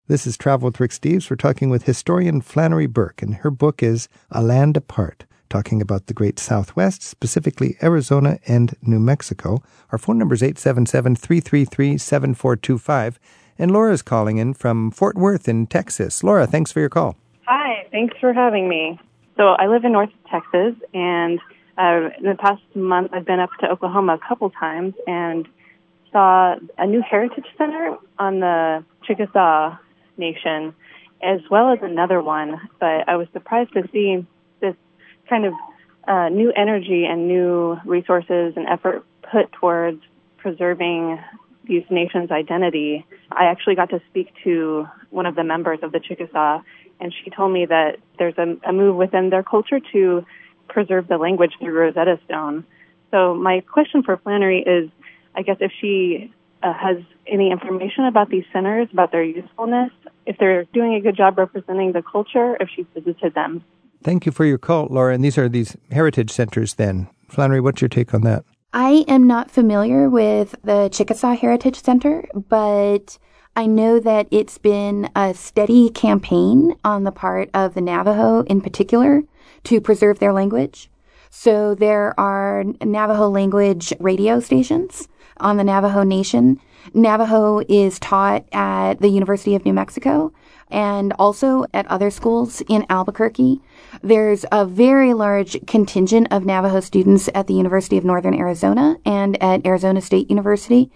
This is Travel with Rick Steves. We're talking with historian Flannery Burke, and her book is A Land Apart, talking about the Great Southwest, specifically Arizona and New Mexico. Our phone number is 877-333-7425. And Laura's calling in from Fort Worth in Texas. Laura, thanks for your call. Hi, thanks for having me. So I live in North Texas, and in the past month I've been up to Oklahoma a couple times and saw a new heritage center on the Chickasaw Nation, as well as another one. But I was surprised to see this kind of new energy and new resources and effort put towards preserving these nations' identity. I actually got to speak to one of the members of the Chickasaw, and she told me that there's a move within their culture to preserve the language through Rosetta Stone. So my question for Flannery is, I guess if she has any information about these centers, about their usefulness, if they're doing a good job representing the culture, if she's visited them. Thank you for your call, Laura. And these are these heritage centers then. Flannery, what's your take on that? I am not familiar with the Chickasaw Heritage Center, but I know that it's been a steady campaign on the part of the Navajo in particular to preserve their language. So there are Navajo language radio stations on the Navajo Nation. Navajo is taught at the University of New Mexico and also at other schools in Albuquerque. There's a very large contingent of Navajo students at the University of Northern Arizona and at Arizona State University.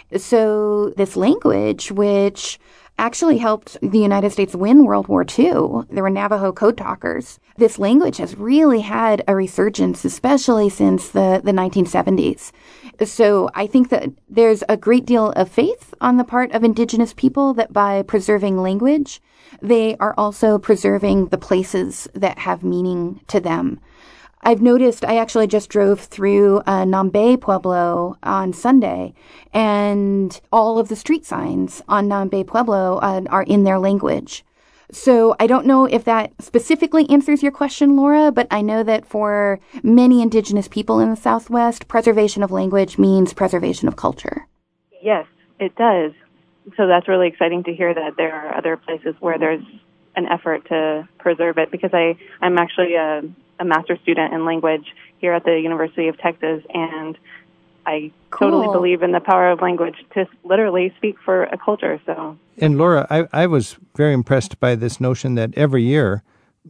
So this language, which actually helped the United States win World War II, there were Navajo code talkers. This language has really had a resurgence, especially since the 1970s. So I think that there's a great deal of faith on the part of Indigenous people that by preserving language, they are also preserving the places that have meaning to them. I've noticed, I actually just drove through Nambe Pueblo on Sunday, and all of the street signs on Nambe Pueblo are in their language. So I don't know if that specifically answers your question, Laura, but I know that for many Indigenous people in the Southwest, preservation of language means preservation of culture. Yes, it does. So that's really exciting to hear that there are other places where there's an effort to preserve it, because I'm actually a master's student in language here at the University of Texas, and I totally believe in the power of language to literally speak for a culture. So, and Laura, I was very impressed by this notion that every year,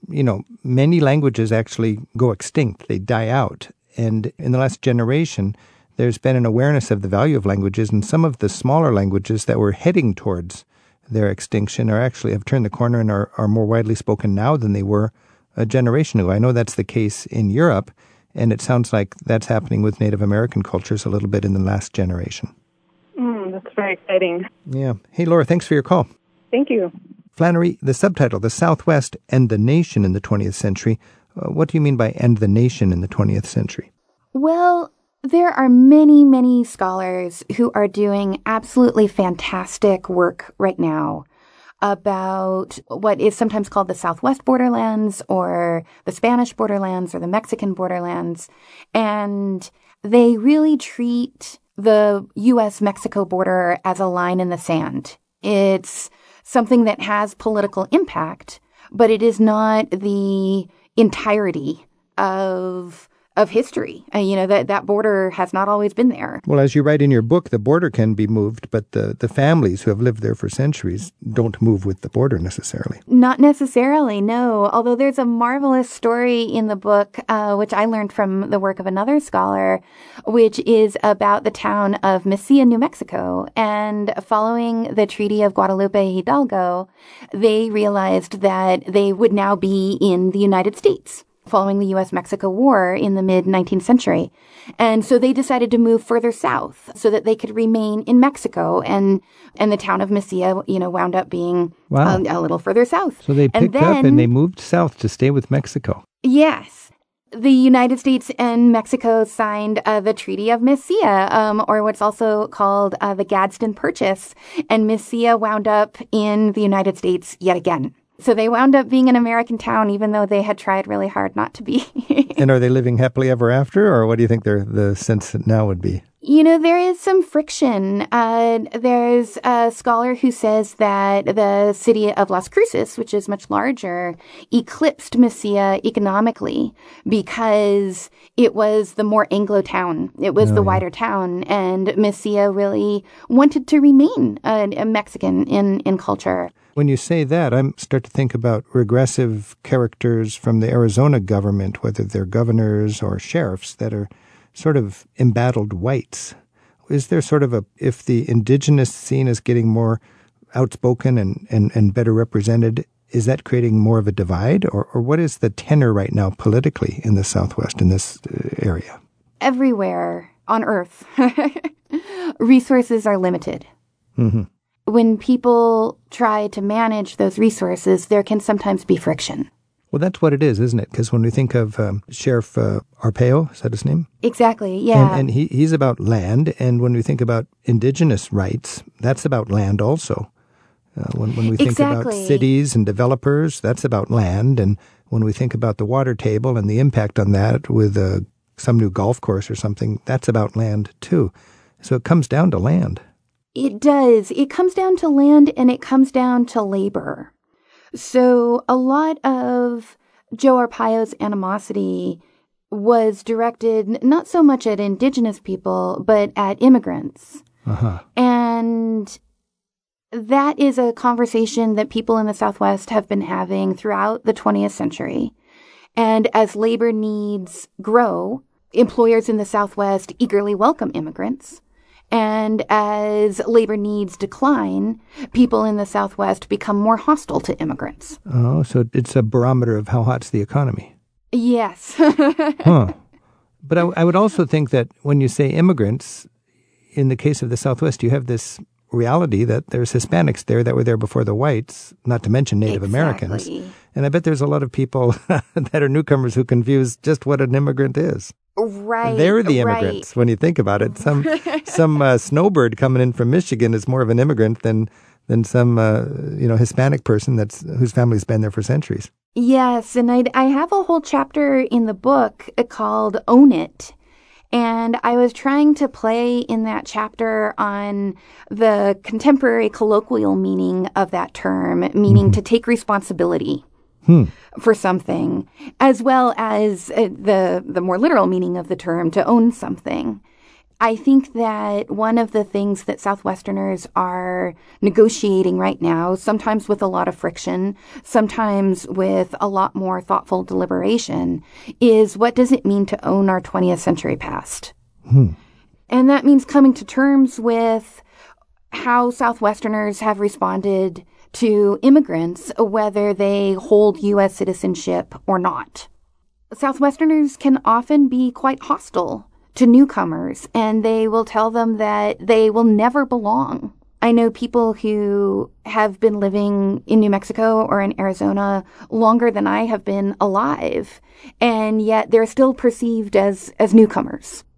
many languages actually go extinct. They die out. And in the last generation, there's been an awareness of the value of languages, and some of the smaller languages that were heading towards their extinction have turned the corner and are more widely spoken now than they were a generation ago. I know that's the case in Europe, and it sounds like that's happening with Native American cultures a little bit in the last generation. That's very exciting. Yeah. Hey, Laura, thanks for your call. Thank you. Flannery, the subtitle, The Southwest and the Nation in the 20th Century. What do you mean by "and the nation" in the 20th century? Well, there are many, many scholars who are doing absolutely fantastic work right now about what is sometimes called the Southwest borderlands or the Spanish borderlands or the Mexican borderlands. And they really treat the U.S.-Mexico border as a line in the sand. It's something that has political impact, but it is not the entirety of history. That border has not always been there. Well, as you write in your book, the border can be moved, but the families who have lived there for centuries don't move with the border necessarily. Not necessarily, no. Although there's a marvelous story in the book, which I learned from the work of another scholar, which is about the town of Mesilla, New Mexico. And following the Treaty of Guadalupe Hidalgo, they realized that they would now be in the United States following the U.S.-Mexico War in the mid-19th century. And so they decided to move further south so that they could remain in Mexico. And the town of Mesilla, wound up being a little further south. So they picked up and they moved south to stay with Mexico. Yes. The United States and Mexico signed the Treaty of Mesilla, or what's also called the Gadsden Purchase. And Mesilla wound up in the United States yet again. So they wound up being an American town, even though they had tried really hard not to be. And are they living happily ever after, or what do you think the sense now would be? There is some friction. There's a scholar who says that the city of Las Cruces, which is much larger, eclipsed Mesilla economically because it was the more Anglo town. It was the wider town, and Mesilla really wanted to remain a Mexican in culture. When you say that, I start to think about regressive characters from the Arizona government, whether they're governors or sheriffs, that are sort of embattled whites. Is there sort of if the indigenous scene is getting more outspoken and better represented, is that creating more of a divide? Or what is the tenor right now politically in the Southwest, in this area? Everywhere on Earth, resources are limited. Mm-hmm. When people try to manage those resources, there can sometimes be friction. Well, that's what it is, isn't it? Because when we think of Sheriff Arpaio, is that his name? Exactly, yeah. And he's about land. And when we think about indigenous rights, that's about land also. When we think about cities and developers, that's about land. And when we think about the water table and the impact on that with some new golf course or something, that's about land too. So it comes down to land. It does. It comes down to land, and it comes down to labor. So a lot of Joe Arpaio's animosity was directed not so much at indigenous people, but at immigrants. Uh-huh. And that is a conversation that people in the Southwest have been having throughout the 20th century. And as labor needs grow, employers in the Southwest eagerly welcome immigrants. And as labor needs decline, people in the Southwest become more hostile to immigrants. Oh, so it's a barometer of how hot's the economy. Yes. Huh. But I would also think that when you say immigrants, in the case of the Southwest, you have this reality that there's Hispanics there that were there before the whites, not to mention Native Americans. And I bet there's a lot of people that are newcomers who confuse just what an immigrant is. Right. They're the immigrants when you think about it. Some snowbird coming in from Michigan is more of an immigrant than some Hispanic person whose family's been there for centuries. Yes, and I have a whole chapter in the book called Own It. And I was trying to play in that chapter on the contemporary colloquial meaning of that term, meaning to take responsibility for something, as well as the more literal meaning of the term, to own something. I think that one of the things that Southwesterners are negotiating right now, sometimes with a lot of friction, sometimes with a lot more thoughtful deliberation, is what does it mean to own our 20th century past? And that means coming to terms with how Southwesterners have responded to immigrants, whether they hold U.S. citizenship or not. Southwesterners can often be quite hostile to newcomers, and they will tell them that they will never belong. I know people who have been living in New Mexico or in Arizona longer than I have been alive, and yet they're still perceived as newcomers.